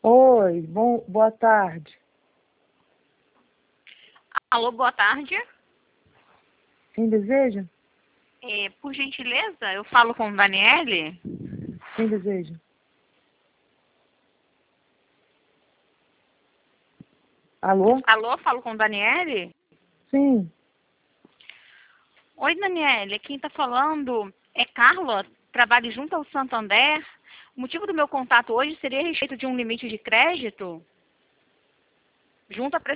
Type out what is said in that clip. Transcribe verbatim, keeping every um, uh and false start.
Oi, bom, boa tarde. Alô, boa tarde. Quem deseja? É, por gentileza, eu falo com Daniele. Quem deseja? Alô? Alô, falo com Daniele? Sim. Oi, Daniele, quem está falando é Carla, trabalho junto ao Santander. O motivo do meu contato hoje seria a respeito de um limite de crédito junto à